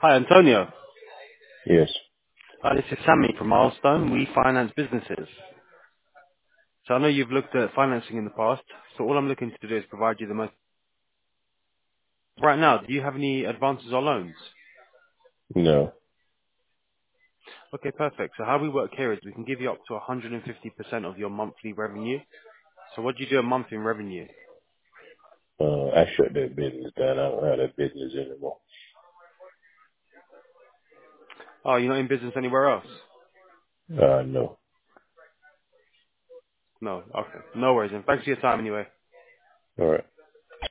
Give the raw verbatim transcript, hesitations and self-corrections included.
Hi, Antonio. Yes. Uh, this is Sammy from Milestone. We finance businesses. So I know you've looked at financing in the past. So all I'm looking to do is provide you the most. Right now, do you have any advances or loans? No. Okay, perfect. So how we work here is we can give you up to one hundred fifty percent of your monthly revenue. So what do you do a month in revenue? Uh, I shut that business down. I don't have that business anymore. Oh, you're not in business anywhere else? Uh, no. No. Okay. No worries. And thanks for your time anyway. All right.